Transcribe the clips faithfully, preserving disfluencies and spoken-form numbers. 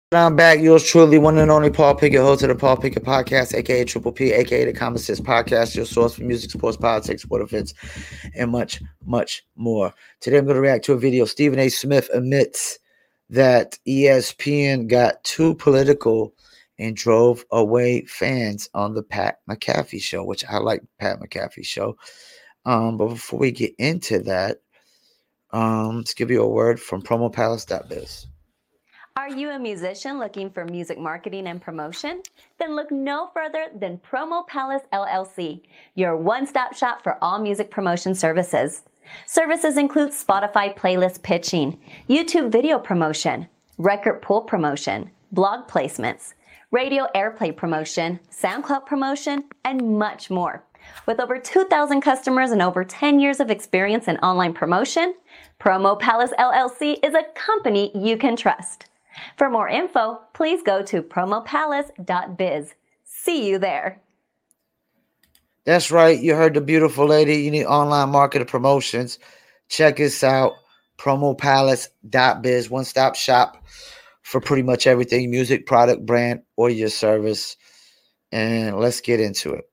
I'm back. Yours truly, one and only Paul Pickett, host of the Paul Pickett Podcast, aka Triple P, aka the Common Sense Podcast, your source for music, sports, politics, sport events, and much, much more. Today, I'm going to react to a video. Stephen A. Smith admits that E S P N got too political and drove away fans on the Pat McAfee show, which I like Pat McAfee show. Um, but before we get into that, um, let's give you a word from promo palace dot biz. Are you a musician looking for music marketing and promotion? Then look no further than Promo Palace L L C, your one-stop shop for all music promotion services. Services include Spotify playlist pitching, YouTube video promotion, record pool promotion, blog placements, radio airplay promotion, SoundCloud promotion, and much more. With over two thousand customers and over ten years of experience in online promotion, Promo Palace L L C is a company you can trust. For more info, please go to promo palace dot biz. See you there. That's right. You heard the beautiful lady. You need online marketing promotions. Check us out. promo palace dot biz. One-stop shop for pretty much everything. Music, product, brand, or your service. And let's get into it.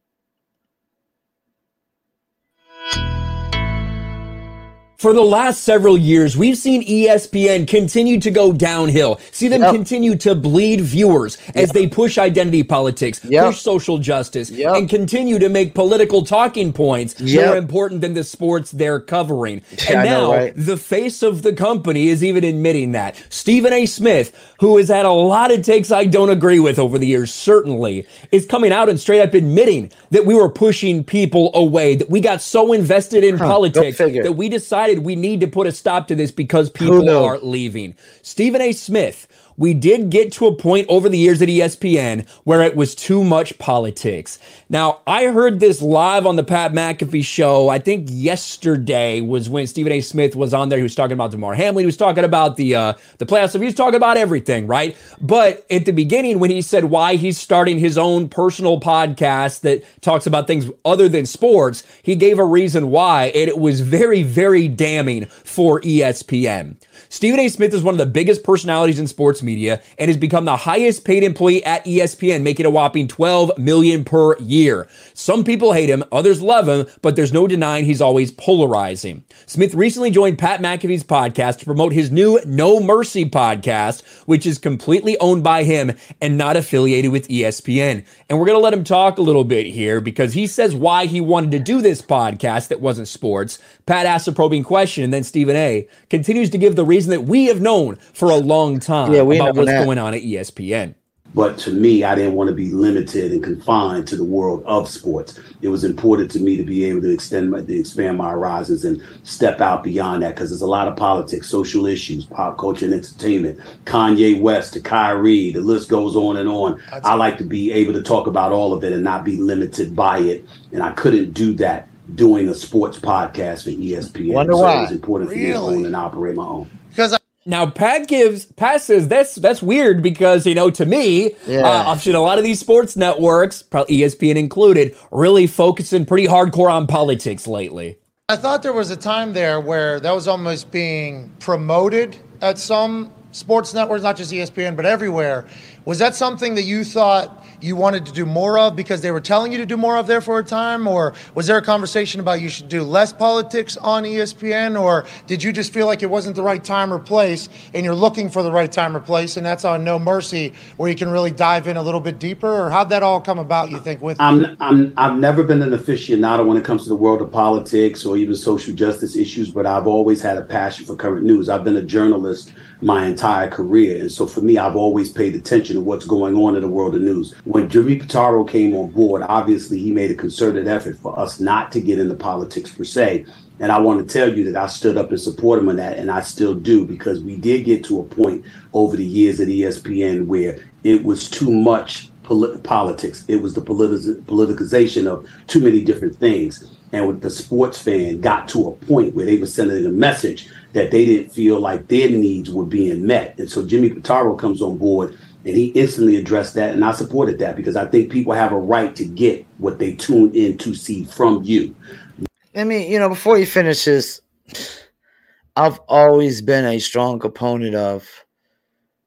For the last several years, we've seen E S P N continue to go downhill, see them Yep. continue to bleed viewers as Yep. they push identity politics, Yep. push social justice, Yep. and continue to make political talking points Yep. more important than the sports they're covering. Yeah, And I know, now, right? the face of the company is even admitting that. Stephen A. Smith, who has had a lot of takes I don't agree with over the years, certainly, is coming out and straight up admitting that we were pushing people away, that we got so invested in Huh, go politics figure. that we decided we need to put a stop to this because Who people knew? are leaving. Stephen A. Smith, we did get to a point over the years at E S P N where it was too much politics. Now, I heard this live on the Pat McAfee show. I think yesterday was when Stephen A. Smith was on there. He was talking about DeMar Hamlin. He was talking about the uh, the playoffs. He was talking about everything, right? But at the beginning, when he said why he's starting his own personal podcast that talks about things other than sports, he gave a reason why, and it was very, very damning for E S P N. Stephen A. Smith is one of the biggest personalities in sports media and has become the highest paid employee at E S P N, making a whopping twelve million dollars per year. Some people hate him, others love him, but there's no denying he's always polarizing. Smith recently joined Pat McAfee's podcast to promote his new No Mercy podcast, which is completely owned by him and not affiliated with E S P N. And we're going to let him talk a little bit here because he says why he wanted to do this podcast that wasn't sports. Pat asks a probing question, and then Stephen A. continues to give the reason that we have known for a long time Yeah, we about know what's that. going on at E S P N. But to me, I didn't want to be limited and confined to the world of sports. It was important to me to be able to extend my, to expand my horizons and step out beyond that because there's a lot of politics, social issues, pop culture and entertainment, Kanye West to Kyrie, the list goes on and on. That's I like to be able to talk about all of it and not be limited by it. And I couldn't do that doing a sports podcast for E S P N. Wonder so why. it was important for me to Really? own and operate my own. Because I, Now, Pat gives Pat says that's that's weird because, you know, to me, Yeah. uh, I've seen a lot of these sports networks, probably E S P N included, really focusing pretty hardcore on politics lately. I thought there was a time there where that was almost being promoted at some sports networks, not just E S P N, but everywhere. Was that something that you thought you wanted to do more of because they were telling you to do more of there for a time? Or was there a conversation about you should do less politics on E S P N? Or did you just feel like it wasn't the right time or place and you're looking for the right time or place and that's on No Mercy where you can really dive in a little bit deeper? Or how'd that all come about, you think, with I'm I'm I've never been an aficionado when it comes to the world of politics or even social justice issues, but I've always had a passion for current news. I've been a journalist my entire career, and so for me, I've always paid attention to what's going on in the world of news. When Jimmy Pitaro came on board, obviously he made a concerted effort for us not to get into politics per se. And I want to tell you that I stood up and supported him on that, and I still do, because we did get to a point over the years at E S P N where it was too much polit- politics. It was the politi- politicization of too many different things. And with the sports fan got to a point where they were sending a message that they didn't feel like their needs were being met. And so Jimmy Pitaro comes on board and he instantly addressed that. And I supported that because I think people have a right to get what they tune in to see from you. I mean, you know, before he finishes, I've always been a strong opponent of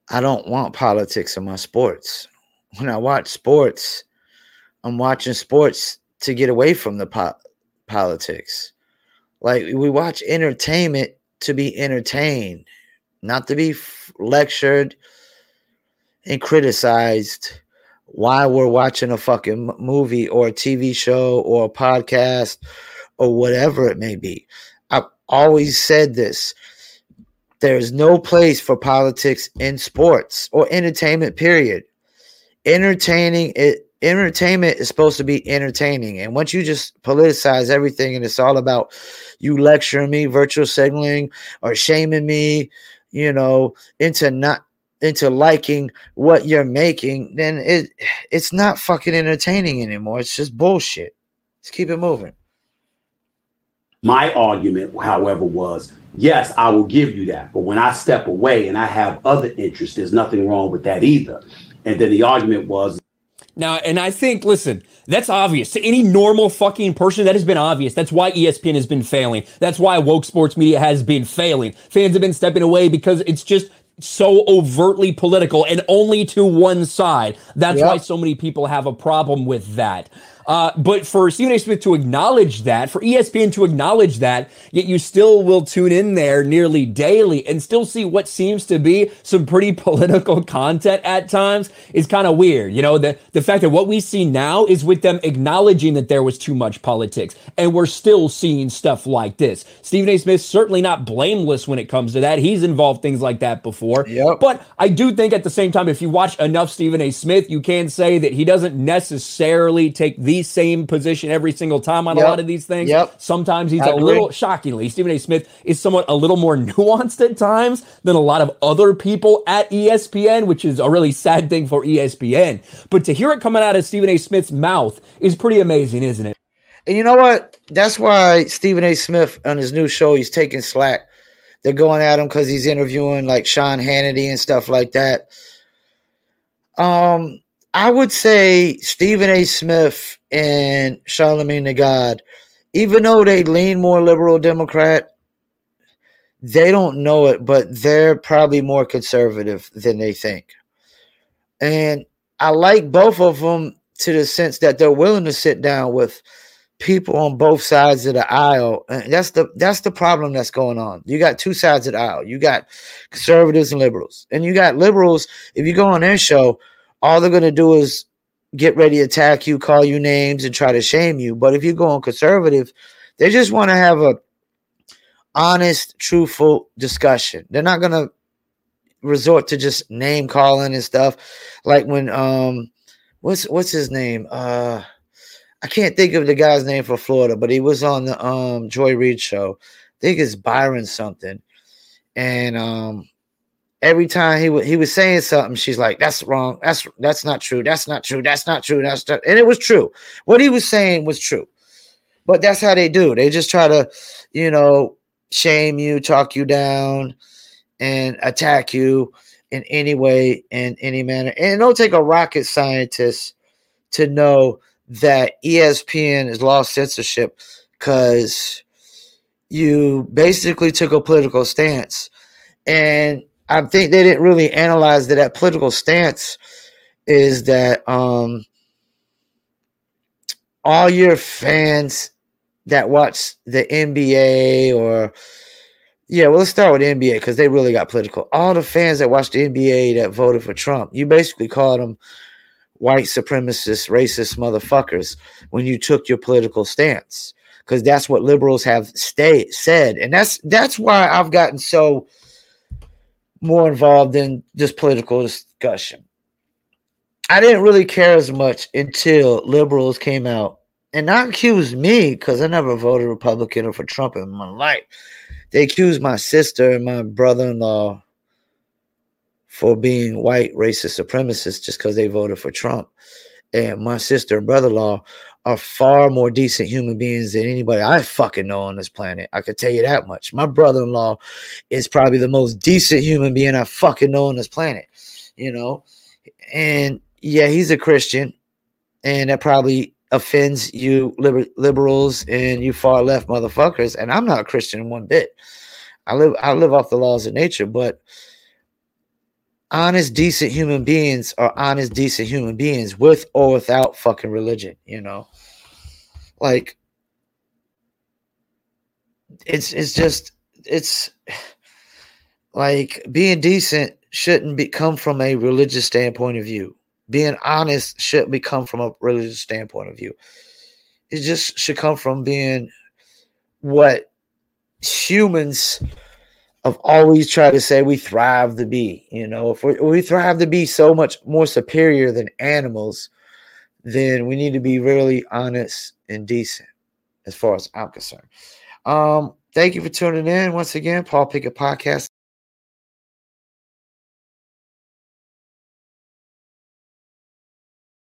I don't want politics in my sports. When I watch sports, I'm watching sports to get away from the po- politics. Like, we watch entertainment to be entertained, not to be f- lectured and criticized while we're watching a fucking movie or a T V show or a podcast or whatever it may be. I've always said this. There's no place for politics in sports or entertainment, period. Entertaining it. Entertainment is supposed to be entertaining. And once you just politicize everything and it's all about you lecturing me, virtual signaling, or shaming me, you know, into not into liking what you're making, then it it's not fucking entertaining anymore. It's just bullshit. Let's keep it moving. My argument, however, was, yes, I will give you that. But when I step away and I have other interests, there's nothing wrong with that either. And then the argument was, now, and I think, listen, that's obvious to any normal fucking person. That has been obvious. That's why E S P N has been failing. That's why woke sports media has been failing. Fans have been stepping away because it's just so overtly political and only to one side. That's Yep. why so many people have a problem with that. Uh, but for Stephen A. Smith to acknowledge that, for E S P N to acknowledge that, yet you still will tune in there nearly daily and still see what seems to be some pretty political content at times is kind of weird. You know, the, the fact that what we see now is with them acknowledging that there was too much politics, and we're still seeing stuff like this. Stephen A. Smith's certainly not blameless when it comes to that. He's involved things like that before. Yep. But I do think at the same time, if you watch enough Stephen A. Smith, you can say that he doesn't necessarily take the same position every single time on Yep. a lot of these things. Yep. Sometimes he's I a agree. little, shockingly, Stephen A. Smith is somewhat a little more nuanced at times than a lot of other people at E S P N, which is a really sad thing for E S P N. But to hear it coming out of Stephen A. Smith's mouth is pretty amazing, isn't it? And you know what? That's why Stephen A. Smith on his new show, he's taking slack. They're going at him because he's interviewing like Sean Hannity and stuff like that. Um, I would say Stephen A. Smith and Charlamagne Tha God, even though they lean more liberal Democrat, they don't know it, but they're probably more conservative than they think. And I like both of them to the sense that they're willing to sit down with people on both sides of the aisle. And that's the that's the problem that's going on. You got two sides of the aisle. You got conservatives and liberals. And you got liberals, if you go on their show, all they're going to do is get ready to attack you, call you names, and try to shame you. But if you go on conservative, they just want to have a honest, truthful discussion. They're not going to resort to just name calling and stuff. Like when, um, what's what's his name? Uh, I can't think of the guy's name for Florida, but he was on the um Joy Reid show. I think it's Byron something. And um every time he, w- he was saying something, she's like, that's wrong. That's that's not true. That's not true. That's not true. That's not. And it was true. What he was saying was true. But that's how they do. They just try to, you know, shame you, talk you down, and attack you in any way, in any manner. And it don't take a rocket scientist to know that E S P N has lost censorship because you basically took a political stance. And I think they didn't really analyze that that political stance is that um, all your fans that watch the N B A or, yeah, well, let's start with the N B A because they really got political. All the fans that watch the N B A that voted for Trump, you basically called them white supremacist, racist motherfuckers when you took your political stance, because that's what liberals have stay, said. And that's that's why I've gotten so more involved in this political discussion. I didn't really care as much until liberals came out and not accused me, because I never voted Republican or for Trump in my life. They accused my sister and my brother-in-law for being white racist supremacists just because they voted for Trump. And my sister and brother-in-law are far more decent human beings than anybody I fucking know on this planet. I could tell you that much. My brother-in-law is probably the most decent human being I fucking know on this planet, you know? And yeah, he's a Christian, and that probably offends you liber- liberals and you far left motherfuckers. And I'm not a Christian one bit. I live, I live off the laws of nature, but honest, decent human beings are honest, decent human beings with or without fucking religion, you know? Like, it's it's just, it's like being decent shouldn't be come from a religious standpoint of view. Being honest shouldn't be come from a religious standpoint of view. It just should come from being what humans have always tried to say we thrive to be. You know, if we, we thrive to be so much more superior than animals, then we need to be really honest and decent, as far as I'm concerned. Um, thank you for tuning in once again, Paul Pickett Podcast.